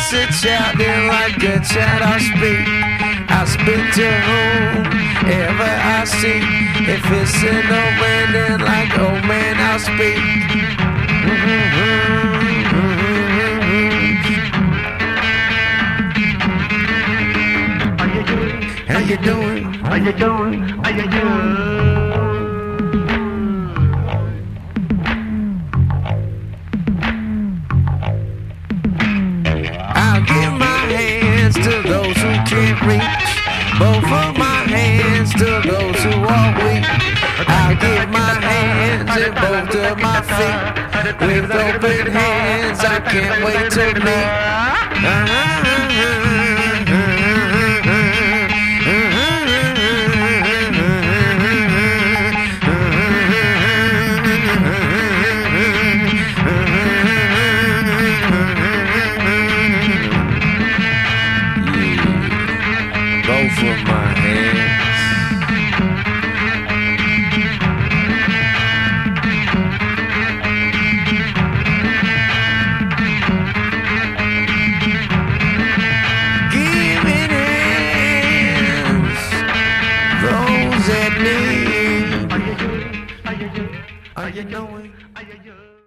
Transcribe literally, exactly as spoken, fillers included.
as a child, and like a child I speak. I speak to whomever I see. If it's an old man, then like old man I'll speak. How you doing? How you doing? How you doing? I'll give my hands to those who can't reach, both of my hands to those who are weak. I'll give my hands and both of my feet. With open hands, I can't wait to meet. Both of my hands. Giving hands, those that need. Are you doing? Are you doing? Are you doing?